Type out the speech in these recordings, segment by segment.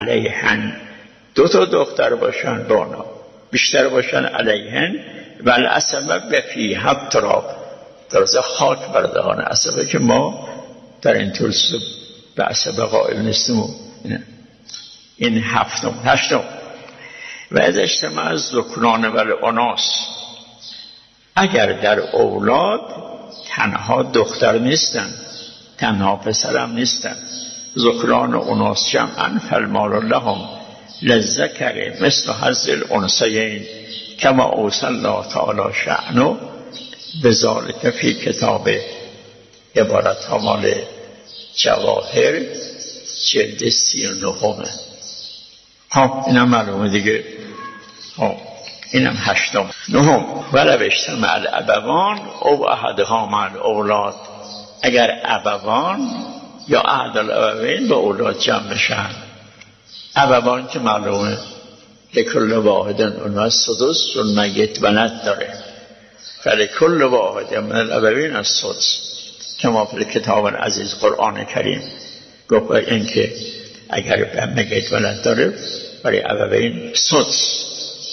علیهن 2 دختر باشن بانا، بیشتر باشن علیهن و العصبه به فی التراب، درسته خاک بر دهان عصبه که ما در این طول به عصبه قائل نیستیم. این 7. 8 و از اجتماع الذکران و الاناث، اگر در اولاد تنها دختر نیستن، تنها پسرم نیستن، ذکران و اناث جمعا فالمال لهم للذکر مثل حظ الانثیین کما اوصى الله تعالی شأنه بذلک فی کتاب عبارت ها مال جواهر جلد 39. خب اینم معلومه دیگه. خب اینم 8. 9 ولو اجتمع الابوان او احدهما مع الاولاد، اگر ابوان یا احد الابوین به اولاد جمع بشن. ابوان که معلومه لکل واحد اونها سدس، چون میت ولد داره، فلکل واحد من الابوین السدس کما فی کتاب العزیز قرآن کریم گفت اینکه اگر میت ولد داره برای ابوین سدس.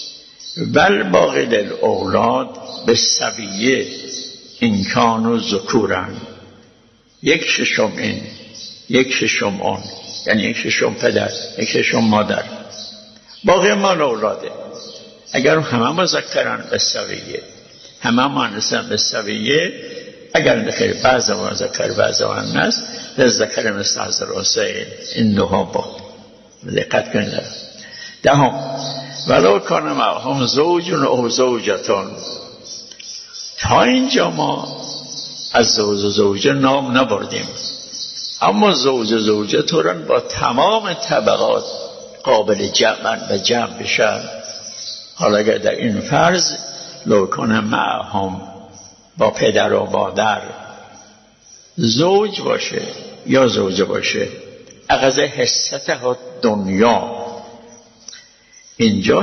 بل باقی للاولاد به سویه این کانو ذکورن، 1/6 این 1/6 اون، یعنی 1/6 پدر 1/6 مادر، باقی مال اولاده. اگر همه مذکرن به سویه، همه مؤنثن به سویه، اگر نخیر بعض مذکر بعض مؤنث للذکر مثل حظ الانثیین. این 2 با دقت کنید. 10 ولو کان معهم زوج او زوجتان، تا اینجا ما از زوج و زوجه نام نبردیم، اما زوج و زوجه طورن با تمام طبقات قابل جمع و جمع بشن. حالا اگر در این فرض لو کان معهم با پدر و مادر زوج باشه یا زوجه باشه، اخذ حصته دنیا، اینجا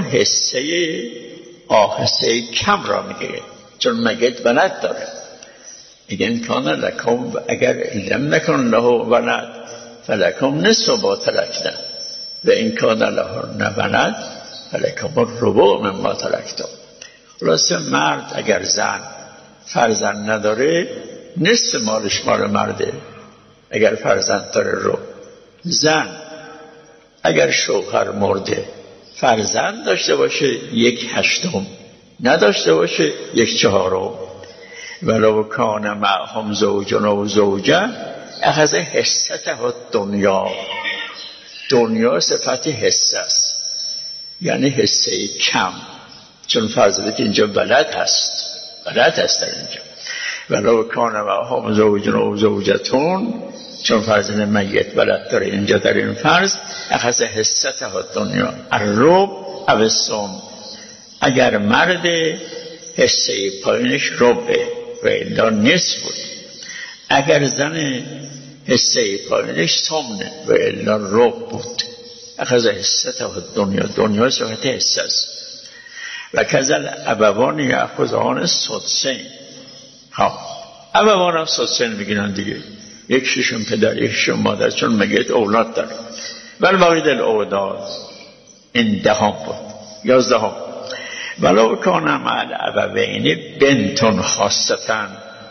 حصه کم را میگه، چون مگت ولد داره. میگه این کان لکم، اگر لم نکن له ولد فلکم نصف ما ترکتم و این کان له ولد فلکم الربع مما ترکتم. خلاصه مرد اگر زن فرزند نداره نصف مالش مال مرده، اگر فرزند داره رو. زن اگر شوهر مرده فرزند داشته باشه 1/8، نداشته باشه 1/4. ولو کان معهم زوج و زوجه اخذ حصته دنیا، دنیا صفت حصه است، یعنی حصه کم، چون فرض اینجا بلد هست در اینجا. ولو کان معهم زوج و زوجتون، چون فرض میت بلد داره اینجا در این فرض، اخذ حصته دنیا الربع او الثمن، اگر مرد حصه پایینش ربع و الا نصف بود، اگر زن حصه پایینش ثمن و الا ربع بود. اخذ حصته دنیا، دنیا صفت حصه است. و کذل ابوان یأخذان السدسین. خب ابوان هم سدسین میگیرن دیگه، 1/6 پدر 1/6 مادر، چون میگه اولاد داره. بل باقی الاولاد این 10 بود. 11 ولو کان مع الابوین بنت خاصه،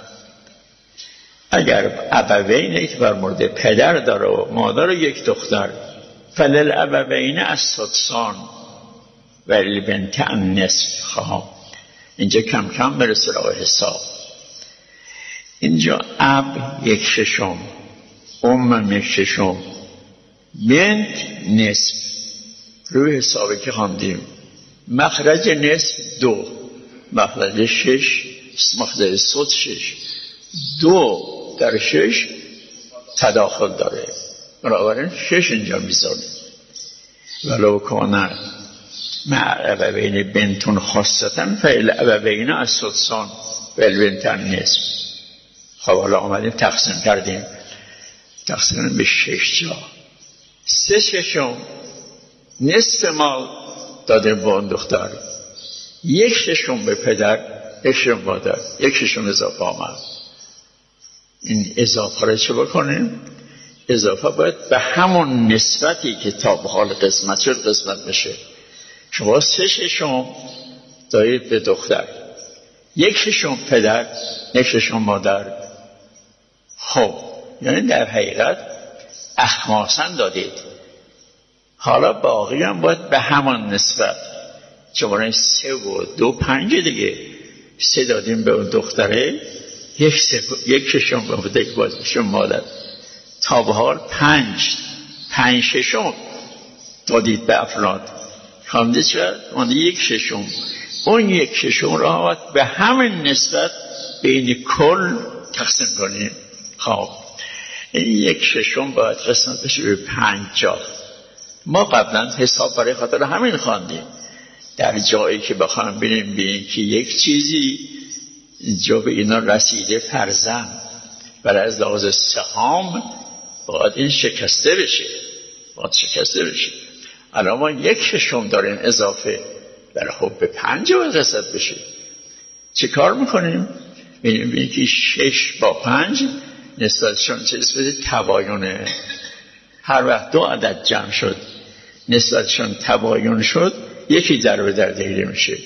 اگر ابوینی که بر مورد پدر داره و مادر و 1 دختر، فللابوین السدسان و للبنت النصف. اینجا کم کم برسه راه حساب. اینجا اب 1/6، ام 1/6، بنت نصف. روی حسابی که خواندیم مخرج نصف 2، مخرج 6، مخرج سدس 6، 2 در 6 تداخل داره، بنابراین 6 اینجا میذاره. ولو کان مع ابوین بنتون خاصتن فالابوین السدسان و البنت النصف. خب حالا آمدیم تقسیم کردیم، تقسیم به 6 جا. 3/6 نصف مال داده به اون دختر، 1/6 به پدر، 1/6 مادر، 1/6 اضافه آمد. این اضافه رو چه بکنیم؟ اضافه باید به همون نسبتی که تا به حال قسمت شد قسمت بشه. شما 3/6 دارید به دختر، 1/6 پدر، 1/6 مادر. خب یعنی در حقیقت اخماسن دادید. حالا باقی هم باید به همان نسبت، چون 3 و 2 5 دیگه. 3 دادیم به اون دختره، 1/6 به بوده که باید بشه مادر. تا به حال 5/6 دادید به افراد. خانده شد مانده 1/6. اون 1/6 را باید به همین نسبت بین کل تقسیم کنیم. خب این 1/6 باید قسمت بشه به 50. ما قبلا حساب برای خاطر همین خواندیم. در جایی که بخوایم بینیم که یک چیزی اینجا به اینا رسیده فرزن، ولی از لحاظ سهام باید این شکسته بشه. الان ما 1/6 داریم اضافه، ولی خب به 5 باید قسمت بشه. چه کار میکنیم؟ بینیم که 6 با 5 نسبتشون چه نسبت تباینه. هر وقت 2 عدد جمع شد نسبتشون تباین شد، یکی ضرب در دیگه میشه.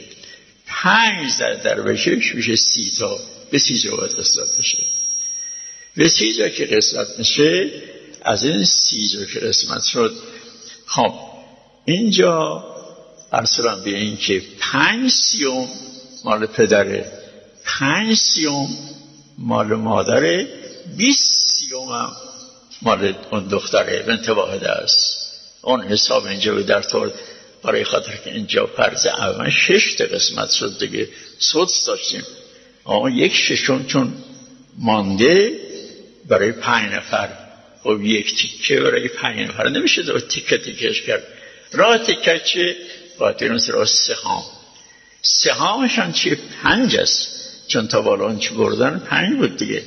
5 ضرب 6 میشه 30 تا. به 30 جا باید قسمت بشه. به 30 جا که قسمت میشه، از این 30 جا که قسمت شد، خب اینجا ارسلان به این که 5/30 مال پدره، 5/30 مال مادره، 20/30 هم مال اون دختره. به انتباه است. اون حساب اینجا به در طور برای خاطر که اینجا فرض اول 6 تا قسمت شد دیگه، سدس داشتیم. اما 1/6 چون مانده برای 5 نفر، خب 1 تیکه برای 5 نفر نمیشه دو تیکه تیکش کرد. راه تیکه چه؟ باید بریم سراغ سهام. سهامشان چیه؟ 5 است، چون تا بالا اون چی بردن 5 بود دیگه.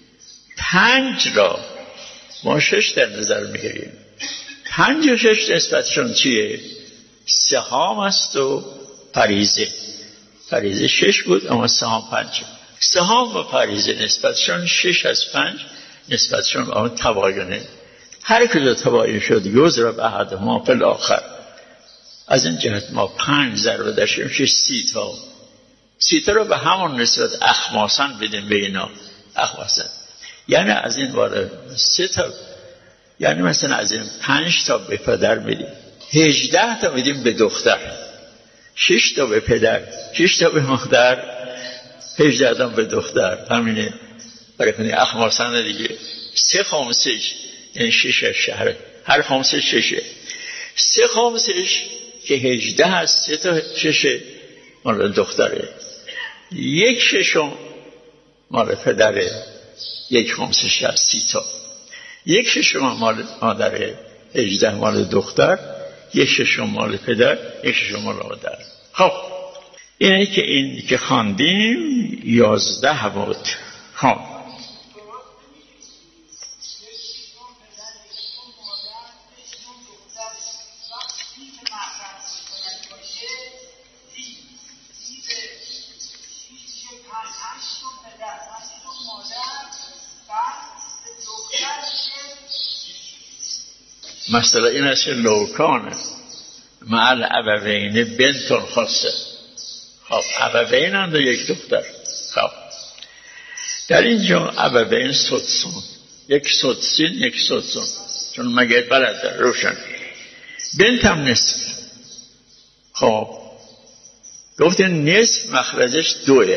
5 را ما 6 در نظر میگیریم. 5 و 6 نسبتشون چیه؟ سهام است و پریزه. پریزه 6 بود اما سهام 5. سهام و پریزه نسبتشون 6 از 5 نسبتشون اما تباینه. هر کجا تباین شد یوزر به احد ما فی آخر. از این جهت ما 5 ضرب در 6 میشه 30 تا. 30 تا رو به همون نسبت اخماسن بدیم به اینا. اخماسن یعنی از این وارد 3 تا، یعنی مثلا از این 5 تا به پدر میدیم، 18 تا میدیم به دختر، 6 تا به پدر، 6 تا به مادر، 18 تا به دختر. همینه برای کنی اخماسن دیگه. 3 خامسش یعنی 6 شهر، هر خامسش 6. 3 خامسش که 18 هست، 3 تا 6 مال دختره، 1/6 مال پدره، 1 خامسش هست 30 تا. 1/6 مال مادره، 18 مال دختر، 1/6 مال پدر، 1/6 مال مادر. خب اینه که این که خواندیم 11 بود. خب مثلا این است لوکانه مع ابوین بنت خاصه. خب ابوین هم یک دختر. خب در اینجا ابوین سدسون، 1 سدسین 1 سدسون، چون مگه بلد روشن. بنت هم نصف. خب گفتن نصف مخرجش 2،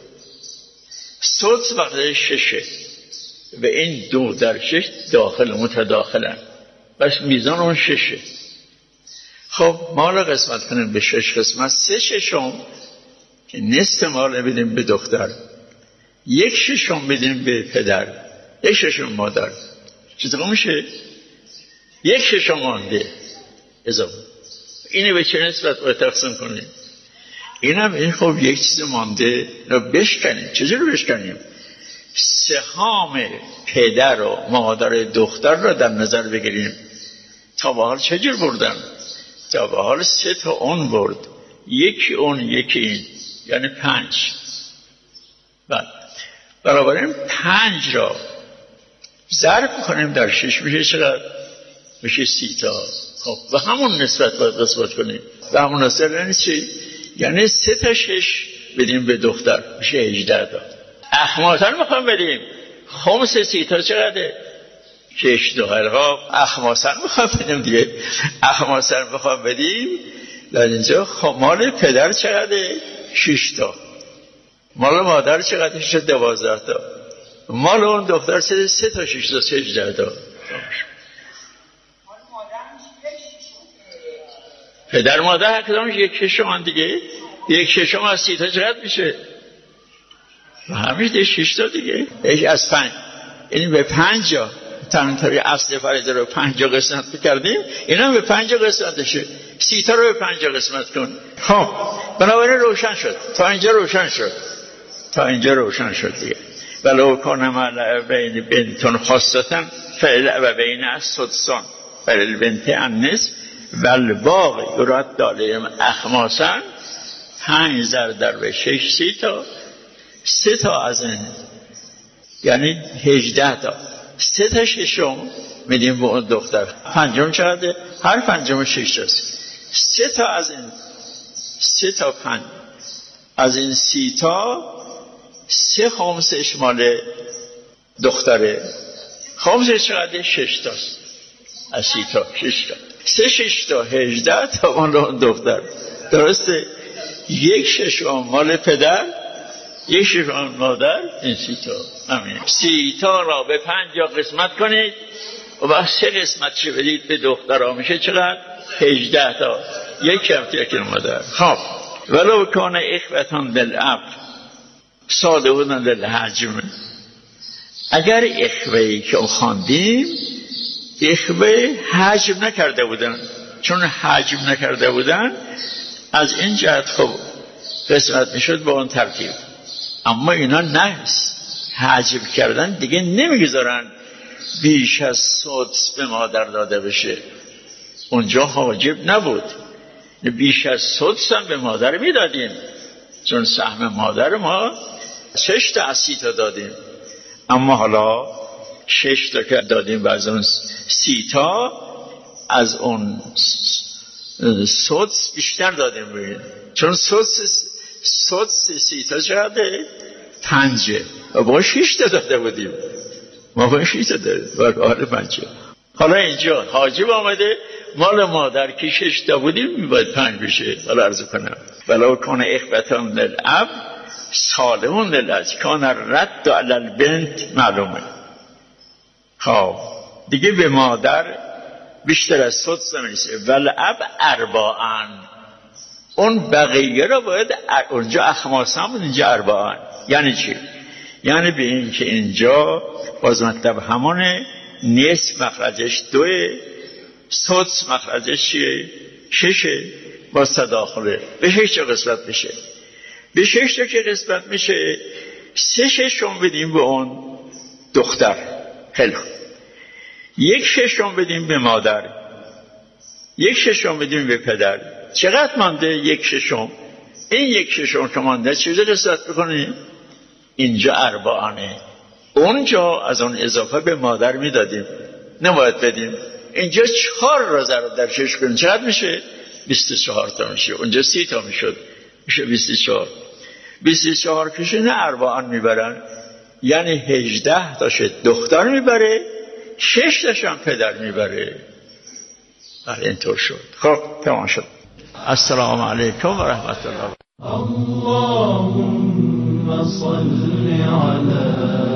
سدس مخرجش 6 و این 2 در 6 داخل متداخلن، بس میزان اون 6. خب ما را قسمت کنیم به 6 قسمت. 3/6 که نصف ما را بدیم به دختر، 1/6 بدیم به پدر، 1/6 مادر. چطور میشه؟ 1/6 مانده اضافه. اینه به چه نسبت باید تقسیم کنیم؟ اینم این خب یک چیز مانده رو بشکنیم. چجور بشکنیم؟ سهام پدر و مادر دختر را در نظر بگیریم. تا به حال چجور بردن؟ تا به حال 3 تا اون برد، یکی اون یکی این، یعنی 5. بعد برابر این 5 را ضرب کنیم در 6 میشه چقدر؟ میشه 30 تا. خب و همون نسبت باید قسمت کنیم. و همون نسبت یعنی چی؟ یعنی 3 تا 6 بدیم به دختر میشه 18 تا. اخماسن میخوام بدیم، خمس 30 تا چقدره؟ 6 تا. خب اخماسن میخوام بدیم دیگه، اخماسن میخوام بدیم. در اینجا مال پدر چقدره؟ 6 تا. مال مادر چقدر؟ شد 12 تا. مال اون دختر 3 تا 6 تا 18 تا. پدر مادر کدامش 1/6 دیگه؟ 1/6 از 30 تا چقدر میشه؟ همیشه 6 تا دیگه. از 5 یعنی به 5 تنطوری اصل فریضه رو 5 قسمت بکردیم، اینا به 5 قسمت بشه. 30 تا رو به 5 قسمت کن. خب بنابراین روشن شد. تا اینجا روشن شد دیگه. ولو کان مع بین بنتون خاصتن فعل و بین السدسان فعل بنت النصف والباقی یرد علیهم اخماسا 5 ضرب به 6 30 تا. 3 تا از این یعنی 18 تا. 3 تا 6 میدیم به اون دختر. پنجم چقدره؟ هر پنجم 6 تاست. 3 تا از این 3 تا 5 از این 30 تا 3 خمسش مال دختره. خمسش چقدره؟ 6 تاست. از 30 تا 6 تا 3 6 تا 18 تا مال اون دختر. درسته؟ 1/6 مال پدر، 1/6 مادر. این 30 تا همین. 30 تا را به 5 قسمت کنید و بعد 3 قسمت چه بدید به دخترها میشه چقدر؟ 18 تا. یک کفت یک مادر. خب ولو کان اخوتان بالاب صالحون للحجم. اگر اخوهی که خواندیم اخوه حجم نکرده بودن، چون حجم نکرده بودن از این جهت خب قسمت میشد با اون ترتیب. اما اینا نه، حجم کردن دیگه نمیگذارن بیش از سدس به مادر داده بشه. اونجا حاجب نبود، بیش از سدس هم به مادر میدادیم، چون سهم مادر ما 6 تا از 30 تا دادیم. اما حالا 6 تا که دادیم و از اون 30 تا از اون سدس بیشتر دادیم بگیم. چون سدس 30 تا چقدره؟ 5 و با 6 تا داده بودیم. ما با 6 تا دادیم و حال 5. حالا اینجا حاجب آمده مال مادر که 6 تا بودیم میباید 5 بشه. حالا عرض کنم ولو کان اخوتان للاب صالحون للحج کان رد علی البنت معلومه. خب دیگه به مادر بیشتر از سدس نمیشه. والاب ارباعن، اون بقیه رو باید اونجا اخماسا بود، اینجا ارباعن. یعنی چی؟ یعنی به این که اینجا باز مطلب همونه، نصف مخرجش 2، سدس مخرجش چیه؟ 6 با تداخله. به 6 تا قسمت میشه. به 6 تا که قسمت میشه 3/6 بدیم به اون دختر. خیلی خوب. 1/6 بدیم به مادر، 1/6 بدیم به پدر. چقدر مانده؟ 1/6. این 1/6 که مانده چیزی قسمت بکنیم؟ اینجا ارباعانه. اونجا از اون اضافه به مادر میدادیم، نباید بدیم. اینجا 4 را ضرب در 6 کنیم چقدر میشه؟ 24 تا میشه. اونجا 30 تا میشد، میشه 24. 24 کشه نه ارباعان میبرن، یعنی 18 تاش دختر میبره، 6 تاش هم پدر میبره. بله اینطور شد. خب تمام شد. السلام علیکم و رحمت الله. اللهم صل على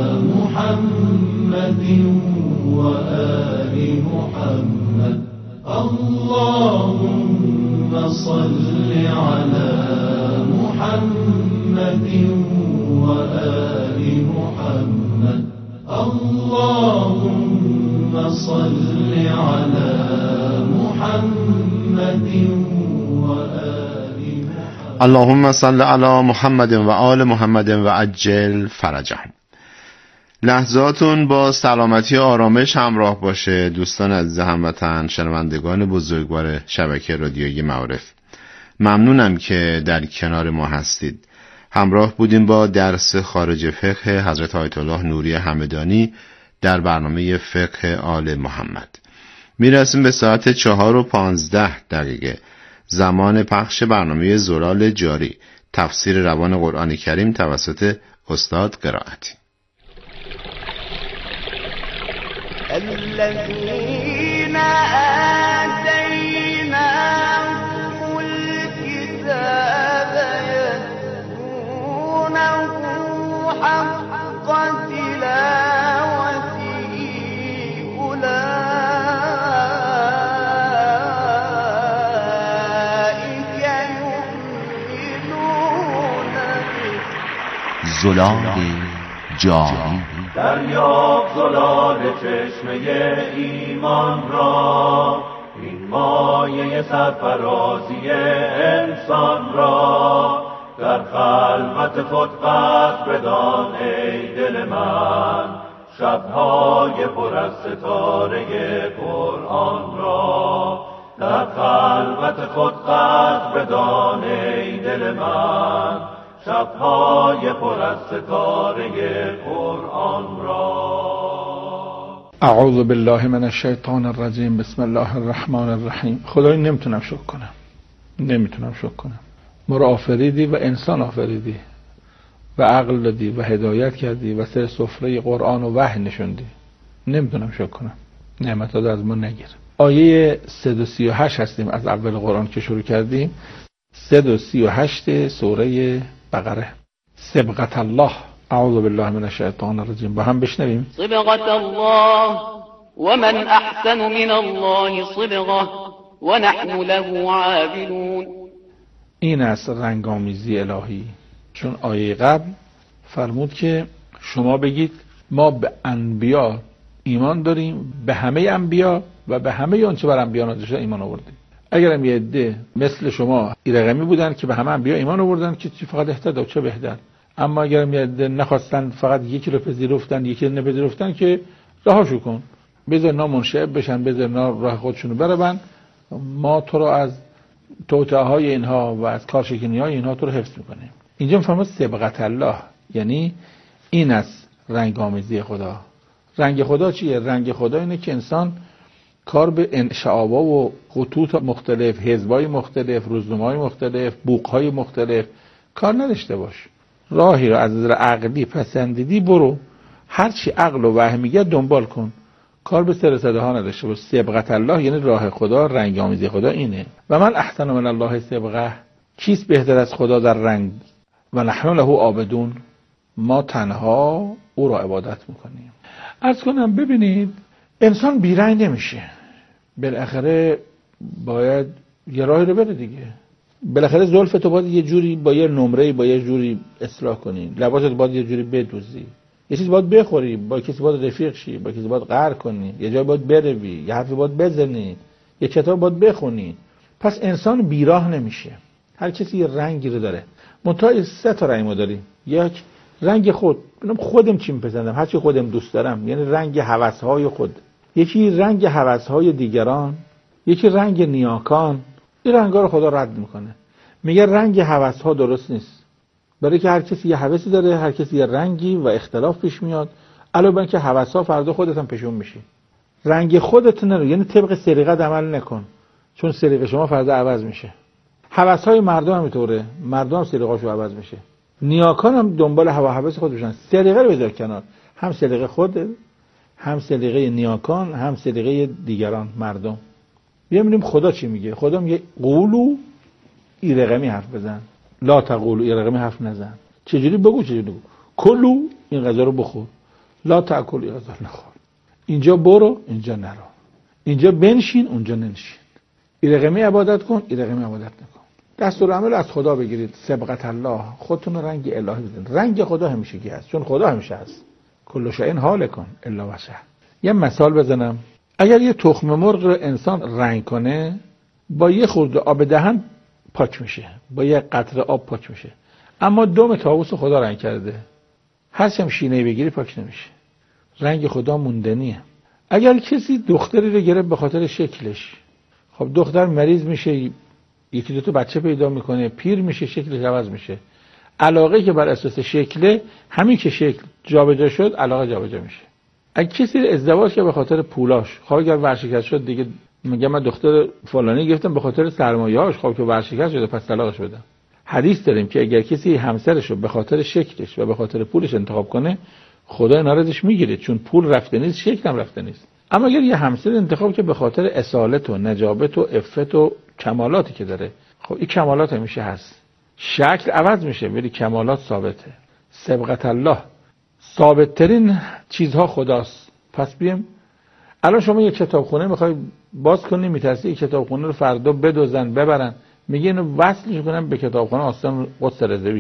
محمد و آل محمد. اللهم صل على محمد و آل محمد. اللهم صل على محمد و آل محمد. اللهم صل علی محمد و آل محمد و عجل فرجهم. لحظاتون با سلامتی و آرامش همراه باشه دوستان عزیز هموطن، شنوندگان بزرگوار شبکه رادیویی معارف. ممنونم که در کنار ما هستید. همراه بودیم با درس خارج فقه حضرت آیت الله نوری همدانی در برنامه فقه آل محمد. میرسیم به ساعت 4:15 زمان پخش برنامه زلال جاری، تفسیر روان قرآن کریم توسط استاد قرائتی. الذين آتيناهم الكتاب يتلونه حق تلاوته أولئك يؤمنون به. زلال جاری. دریاب زلال چشمه ایمان را، این مایه سرفرازی انسان را. در خلوت خود قدر بدان ای دل من، شبهای پر از ستاره قرآن را. در خلوت خود قدر بدان ای دل من، شبهای پر از ستاره قرآن را. اعوذ بالله من الشیطان الرجیم. بسم الله الرحمن الرحیم. خدای نمیتونم شکر کنم. ما را آفریدی و انسان آفریدی و عقل دادی و هدایت کردی و سر سفره قرآن و وحی نشوندی. نمیتونم شکر کنم. نعمتات از ما نگیر. آیه 338 هستیم از اول قرآن که شروع کردیم. 338 سوره بقره. صبغت الله. اعوذ بالله من الشیطان الرجیم. با هم بشنویم. صبغت الله ومن احسن من الله صبغه ونحن له عابدون. این است رنگامیزی الهی. چون آیه قبل فرمود که شما بگید ما به انبیا ایمان داریم، به همه انبیا و به همه آنچه بر انبیا نازل شده ایمان آوردیم. اگرم یه عده مثل شما ایرقمی بودن که به همه انبیا ایمان آوردن که چی فقط اهتدوا چه بهتر، اما اگرم یه عده نخواستن فقط یکی رو پذیرفتن یکی رو نپذیرفتن که رهاشو کن، بذار اینا منشعب بشن، بذار اینا راه خودشونو برن، ما تو رو از توطئه‌های اینها و از کارشکنی‌های اینها تو رو حفظ می‌کنیم. اینجا می‌فرماد صبغت الله، یعنی این است رنگامیزی خدا. رنگ خدا چیه؟ رنگ خدا اینه که انسان کار به انشعابا و خطوط مختلف، حزبای مختلف، روزنامه‌های مختلف، بوق‌های مختلف کار نداشته باش. راهی رو از نظر عقلی پسندیدی برو، هر چی عقل و وحی میگه دنبال کن، کار به سر صدا ها نداشته باش. صبغت الله یعنی راه خدا، رنگ آمیزی خدا اینه. و من احسن من الله صبغه، کیست بهتر از خدا در رنگ؟ و نحن له عابدون، ما تنها او را عبادت میکنیم. عرض کنم ببینید انسان بیرنگ نمیشه، بالاخره باید یه راهی رو بره دیگه. بالاخره زلف تو باید یه جوری با یه نمره با یه جوری اصلاح کنی، لباست باید یه جوری بدوزی، یه چیز باید بخوری، با کسی باید رفیق شی، با کسی باید قهر کنی، یه جای باید بروی، یه حرفی باید بزنی، یه کتاب باید بخونی. پس انسان بیراه نمیشه. هر کسی یه رنگی رو داره. منتها 3 تا رنگ ما داریم. یک رنگ خودم چی میپسندم، هر چی خودم دوست دارم، یعنی رنگ هوس‌های خود. یکی رنگ هوس‌های دیگران، یکی رنگ نیاکان. این رنگا رو خدا رد میکنه. میگه رنگ هوس‌ها درست نیست. برای که هر کسی یه هوسی داره، هر کسی یه رنگی و اختلاف پیش میاد. علاوه بر اینکه هوس‌ها فردا خودت هم پیشون میشی. رنگ خودت نرو، یعنی طبق سلیقت عمل نکن، چون سلیقه شما فردا عوض میشه. هوس‌های مردم هم اینطوره، مردم سلیقه‌شون عوض میشه. نیاکان هم دنبال هوس خودشون. سلیقه رو بذار کنار، هم سلیقه خودت، هم سلیقه نیاکان، هم سلیقه دیگران مردم. ببینیم خدا چی میگه. خدا میگه قولو ایرقمی حرف بزن، لا تقولو ایرقمی حرف نزن. چجوری بگو؟ کلو این غذا رو بخور، لا تاکل این غذا نخور. اینجا برو، اینجا نرو، اینجا بنشین، اونجا ننشین. ایرقمی عبادت کن، ایرقمی عبادت نکن. دستور عمل از خدا بگیرید. صبغت الله، خودتون رنگ الهی بدین. رنگ خدا همیشگی هست، چون خدا همیشه هست. کل شیء هالک الا وجهه. یه مثال بزنم. اگر یه تخم مرغ رو انسان رنگ کنه، با یه خورده آب دهن پاک میشه، با یه قطره آب پاک میشه. اما دم طاووس خدا رنگ کرده، هرچی هم شینه‌ای بگیری پاک نمیشه. رنگ خدا موندنیه. اگر کسی دختری رو گرفت به خاطر شکلش، خب دختر مریض میشه، یکی دو تا بچه پیدا میکنه، پیر میشه، شکلش عوض میشه. علاقه که بر اساس شکله، همین که شکل جابجا شد علاقه جابجا میشه. اگه کسی ازدواج که به خاطر پولاش، خب اگر ورشکست شد دیگه میگه من دختر فلانی گرفتم به خاطر سرمایه‌اش، خب که ورشکست شده پس طلاقش بدم. حدیث داریم که اگر کسی همسرش رو به خاطر شکلش و به خاطر پولش انتخاب کنه، خدا اینا رو ازش میگیره، چون پول رفته نیست، شکل هم رفته نیست. اما اگر یه همسر انتخاب که به خاطر اصالت و نجابت و عفت و کمالاتی که داره، خب این کمالات همیشه هست. شکل عوض میشه ولی کمالات ثابته. سبقت الله، ثابت ترین چیزها خداست. پس بیم الان شما یه کتابخونه میخوای باز کنی، میترسی کتابخونه رو فردا بدزدن ببرن، میگه اینو وصلش کنم به کتابخونه آستان قدس رضوی،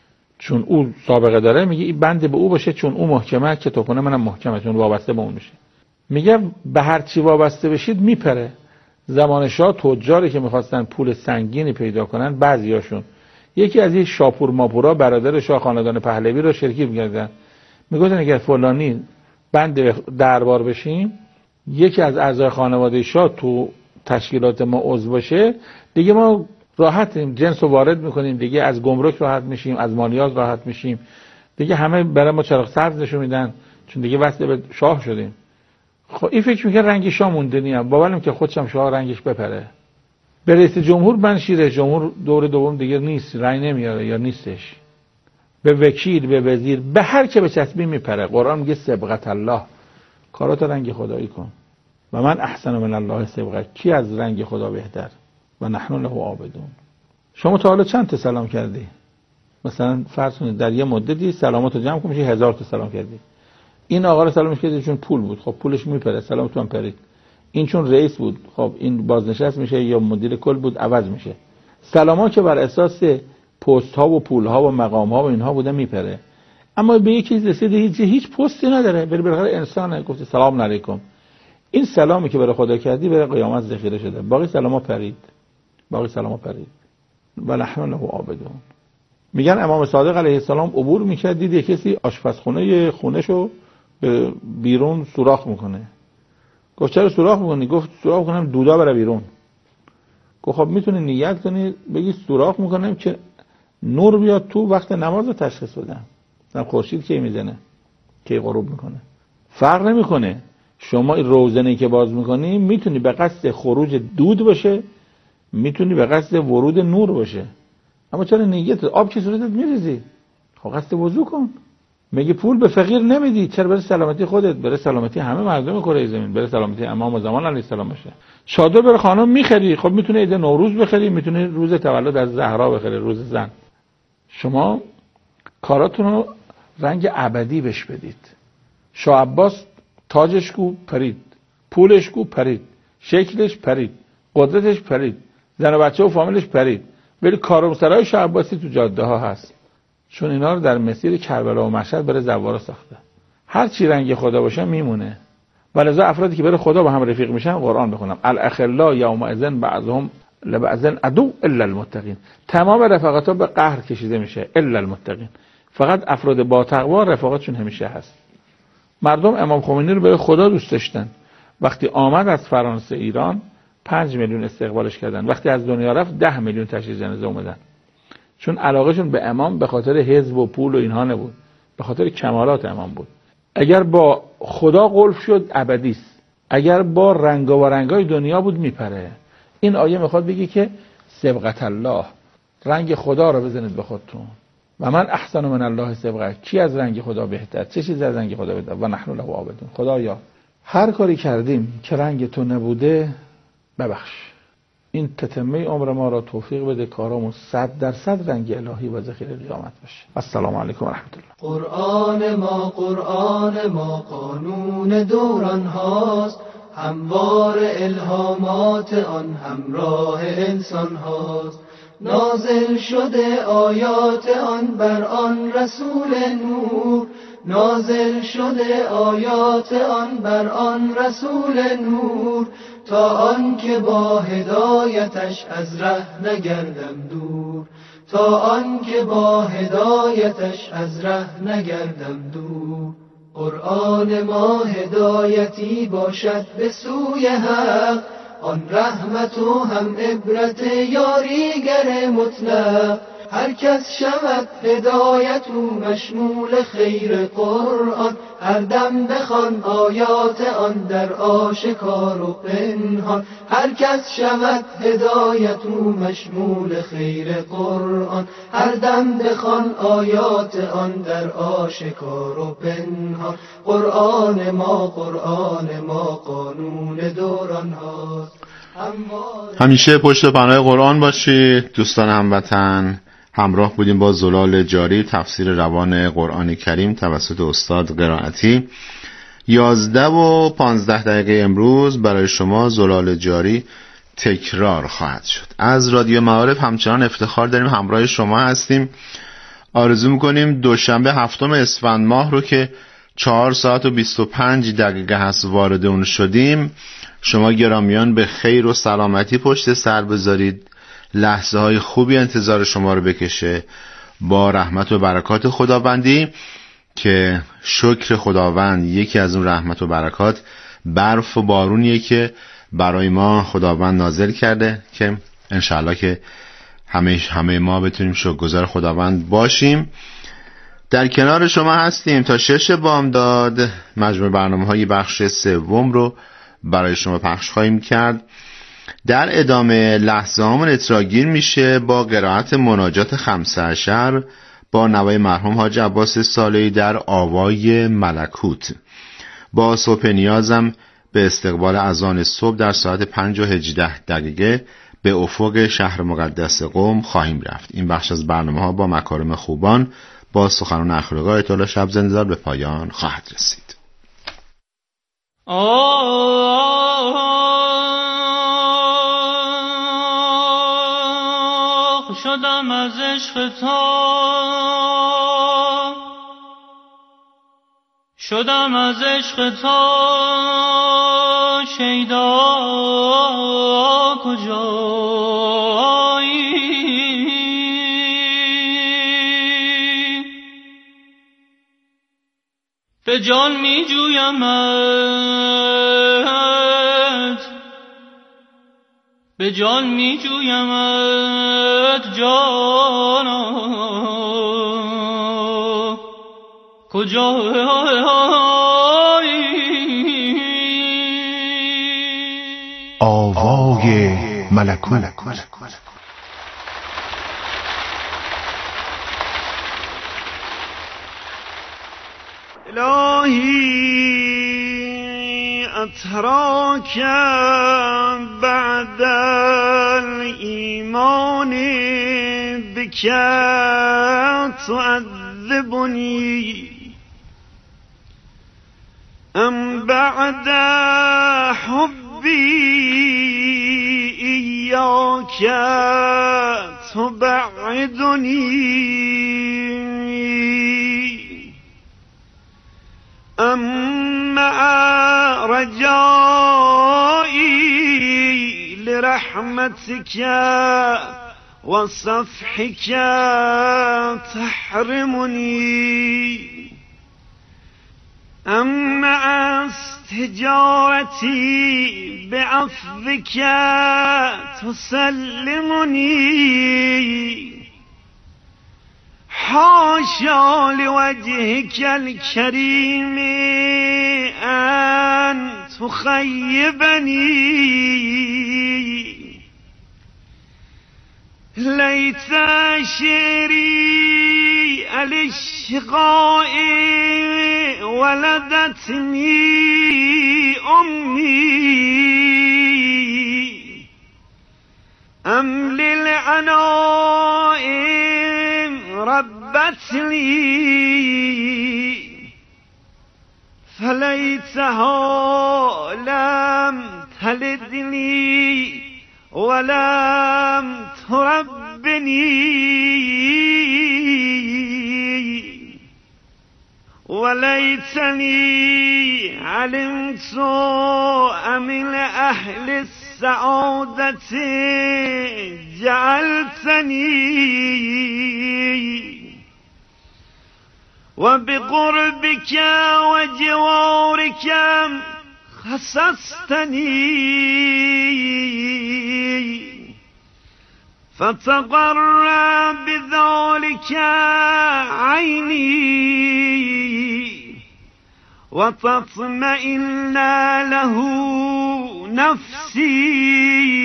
چون او سابقه داره، میگه این بند به او باشه چون او محکمه، کتابخونه منم محکمه چون وابسته به اون میشه. میگه به هر چی وابسته بشید میپره. زمان شاه تجاری که میخواستن پول سنگینی پیدا کنن، بعضیاشون یکی از این شاپور ماپورا برادر شاه خاندان پهلوی رو شرکی می‌کردن، میگفتن اگر فلانی بند دربار بشیم، یکی از اعضای خانواده شاه تو تشکیلات ما عضو باشه، دیگه ما راحتیم، جنس رو وارد میکنیم، دیگه از گمرک راحت میشیم، از مالیات راحت میشیم، دیگه همه برای ما چراغ سبز نشون میدن چون دیگه وصل به شاه شدیم. خب این فکر میکنه رنگ شاه مونده نیم، باورم که خودشم شاه رنگش بپره. به رئیس جمهور بنشی، رئیس جمهور دور دوم دیگه نیست، رای نمیاره یا نیستش. به وکیل، به وزیر، به هر که به چسبی میپره. قرآن میگه سبقت الله، کارات رنگ خدایی کن. و من احسن من الله سبقت، کی از رنگ خدا بهتر؟ و نحن له عابدون. شما تا حالا چند تا سلام کردی؟ مثلا فرض کنید در یه مدتی سلاماتو جمع کنی میشه 1000 تا سلام کردی. این آقا رو سلامش کردی چون پول بود، خب پولش میپره، سلامتو هم پرید. این چون رئیس بود، خب این بازنشست میشه، یا مدیر کل بود عوض میشه. سلاما که بر اساس پست ها و پول ها و مقام ها و اینها بوده میپره. اما به یک چیز رسیده هیچ پستی نداره، بری بالاخره انسانه، گفت سلام علیکم. این سلامی که برای خدا کردی برای قیامت ذخیره شده، باقی سلاما پرید، باقی سلاما پرید. و نحن له عابدون. میگن امام صادق علیه السلام عبور میکرد، دید کسی آشپزخونه خونه‌شو به بیرون سوراخ میکنه. گفت چرا سوراخ میکنی؟ گفت سوراخ کنم دودا بره بیرون. گفت خب میتونی نیت کنی بگی سوراخ میکنم که نور بیاد تو وقت نماز رو تشخیص بدم. مثلا خورشید کی میزنه، کی غروب میکنه، فرق نمیکنه. شما این روزنه‌ای که باز میکنی میتونی به قصد خروج دود باشه، میتونی به قصد ورود نور باشه. اما چرا نیت آب که صورتت میریزی؟ خب قصد وضو کن. میگه پول به فقیر نمیدی، چرا؟ برای سلامتی خودت، برای سلامتی همه مردم کره زمین، برای سلامتی امام زمان علیه السلام باشه. چادر برای خانم میخری، خب میتونه عید نوروز بخری، میتونه روز تولد از زهرا بخری، روز زن. شما کاراتون رو رنگ ابدی بهش بدید. شاه عباس تاجش کو پرید، پولش کو پرید، شکلش پرید، قدرتش پرید، زن و بچه و فامیلش پرید، ولی کاروانسرای شاه عباسی تو جاده ها هست، چون اینا رو در مسیر کربلا و مشهد برای زوارا ساخته. هر چی رنگ خدا باشه میمونه. ولذا افرادی که برای خدا با هم رفیق میشن قرآن بخونم، الاخلا یومئذ بعضهم لبعض عدو الا المتقین. تمام رفاقت‌ها به قهر کشیده میشه الا المتقین. فقط افراد با تقوا رفاقتشون همیشه هست. مردم امام خمینی رو برای خدا دوست داشتن. وقتی آمد از فرانسه ایران 5 میلیون استقبالش کردن، وقتی از دنیا رفت 10 میلیون تشییع جنازه اومدن. چون علاقهشون به امام به خاطر حزب و پول و اینها نبود، به خاطر کمالات امام بود. اگر با خدا قلف شد ابدی است، اگر با رنگا و رنگای دنیا بود میپره. این آیه میخواد بگه که سبقت الله، رنگ خدا رو بزنید به خودتون. و من احسن من الله سبقت، کی از رنگ خدا بهتر؟ چه چیزی از رنگ خدا بهتر؟ و نحن له عابدون. خدایا هر کاری کردیم که رنگ تو نبوده ببخش، این تتمه عمر ما را توفیق بده، کارامون 100% رنگ الهی و ذخیره قیامت باشه. السلام علیکم و رحمت الله. قرآن ما قانون دوران هاست، هموار الهامات آن همراه انسان هاست. نازل شده آیات آن بر آن رسول نور، نازل شده آیات آن بر آن رسول نور، تا آن که با هدایتش از ره نگردم دور، تا آن که با هدایتش از ره نگردم دور. قرآن ما هدایتی باشد به سوی حق، آن رحمت و هم عبرت یاریگر مطلق. هر کس شود هدایت او مشمول خیر قرآن، هر دم بخوان آیات آن در آشکار و پنهان. هر کس شود هدایت او مشمول خیر قرآن، هر دم بخوان آیات آن در آشکار و پنهان. قرآن ما قانون دوران هاست. همیشه پشت پناه قرآن باشید دوستان هموطن. همراه بودیم با زلال جاری، تفسیر روان قرآن کریم توسط استاد قرائتی. 11:15 امروز برای شما زلال جاری تکرار خواهد شد. از رادیو معارف همچنان افتخار داریم همراه شما هستیم. آرزو میکنیم دوشنبه 7 اسفند ماه رو که 4:25 هست وارد اون شدیم، شما گرامیان به خیر و سلامتی پشت سر بذارید. لحظه های خوبی انتظار شما رو بکشه با رحمت و برکات خداوندی، که شکر خداوند یکی از اون رحمت و برکات برف و بارونیه که برای ما خداوند نازل کرده، که انشاءالله که همه ما بتونیم شکرگزار خداوند باشیم. در کنار شما هستیم تا 6 بامداد. مجموع برنامه‌های بخش سوم رو برای شما پخش خواهیم کرد. در ادامه لحظه هامون اتراگیر میشه با قرائت مناجات 15 با نوای مرحوم حاج عباس صالحی در آوای ملکوت. با صبح نیازم به استقبال اذان صبح در ساعت 5:18 به افق شهر مقدس قم خواهیم رفت. این بخش از برنامه ها با مکارم خوبان با سخنان اخلاقی آیت الله شب‌زنده‌زاد به پایان خواهد رسید. شدم از عشق تا، شدم از عشق تا شیدا کجایی؟ به جان می جویمت، به جان می جویمت جانا کجایی؟ آوای ملکوت. الهی اتراک بعد الایمان بک تعذبنی ام بعد حبی ایاک تبعدنی ام مع رجائی لرحمتك وصفحك تحرمني ام مع استجارتي بعفوك تسلمني حاشا لوجهك الكريم أن تخيبني ليت شعري الاشقاء ولدتني أمي أم للعناء ربتني فليتها لم تلدني ولم تربني وليتني علمت من أهل السعادة جعلتني وبقربك وجوارك خصصتني فتقر بذلك عيني وتطمئن له نفسي